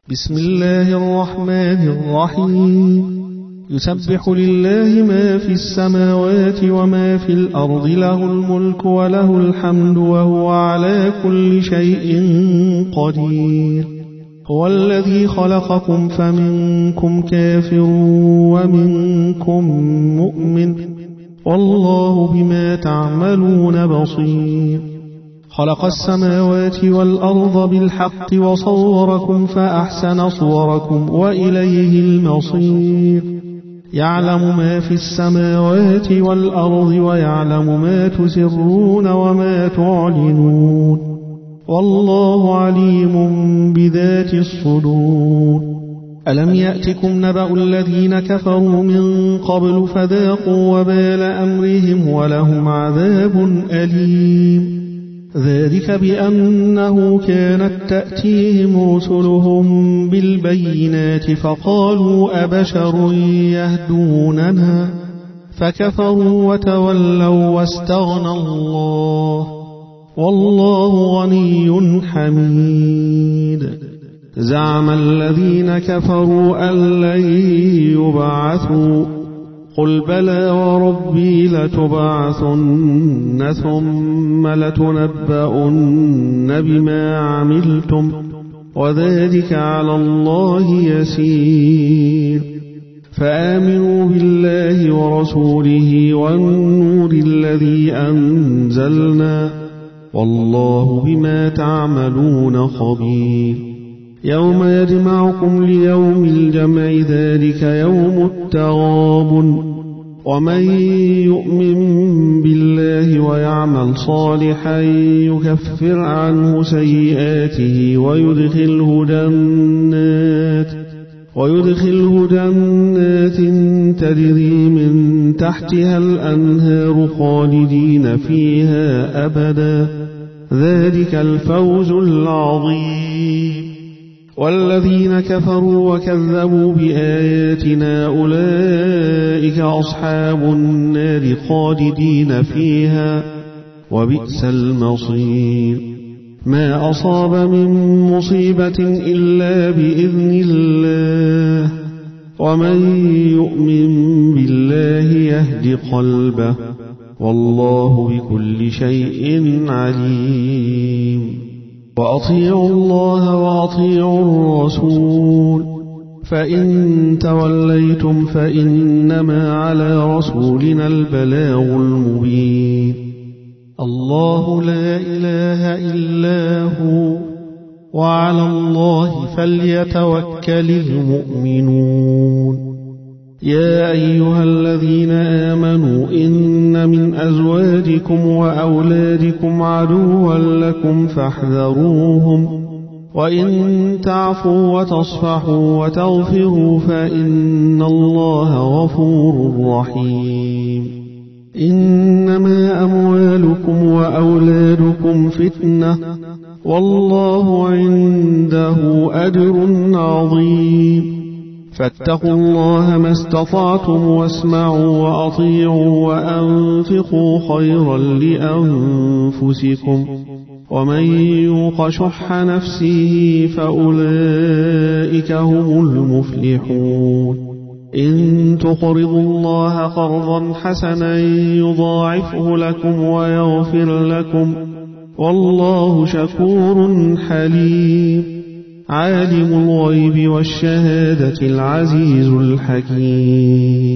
بسم الله الرحمن الرحيم. يسبح لله ما في السماوات وما في الأرض، له الملك وله الحمد وهو على كل شيء قدير. هو الذي خلقكم فمنكم كافر ومنكم مؤمن، والله بما تعملون بصير. خلق السماوات والأرض بالحق وصوركم فأحسن صوركم وإليه المصير. يعلم ما في السماوات والأرض ويعلم ما تسرون وما تعلنون، والله عليم بذات الصدور. ألم يأتكم نبأ الذين كفروا من قبل فذاقوا وبال أمرهم ولهم عذاب أليم. ذلك بأنه كانت تأتيهم رسلهم بالبينات فقالوا أبشر يهدوننا، فكفروا وتولوا واستغنى الله، والله غني حميد. زعم الذين كفروا أن لن يبعثوا، قل بلى وربي لتبعثن ثم لتنبؤن بما عملتم، وذلك على الله يسير. فآمنوا بالله ورسوله والنور الذي أنزلنا، والله بما تعملون خبير. يوم يجمعكم ليوم الجمع، ذلك يوم التغابن. ومن يؤمن بالله ويعمل صالحا يكفر عنه سيئاته ويدخله جنات تجري من تحتها الأنهار خالدين فيها أبدا، ذلك الفوز العظيم. والذين كفروا وكذبوا بآياتنا أولئك أصحاب النار خالدين فيها، وبئس المصير. ما أصاب من مصيبة إلا بإذن الله، ومن يؤمن بالله يهد قلبه، والله بكل شيء عليم. وأطيعوا الله وأطيعوا الرسول، فإن توليتم فإنما على رسولنا البلاغ المبين. الله لا إله إلا هو، وعلى الله فليتوكل المؤمنون. يا أيها الذين آمنوا إن من أزواجكم وأولادكم عدوا لكم فاحذروهم، وإن تعفوا وتصفحوا وتغفروا فإن الله غفور رحيم. إنما أموالكم وأولادكم فتنة، والله عنده أجر عظيم. فاتقوا الله ما استطعتم واسمعوا وأطيعوا وأنفقوا خيرا لأنفسكم، ومن يوق شح نفسه فأولئك هم المفلحون. إن تقرضوا الله قرضا حسنا يضاعفه لكم ويغفر لكم، والله شكور حليم. عالم الغيب والشهادة العزيز الحكيم.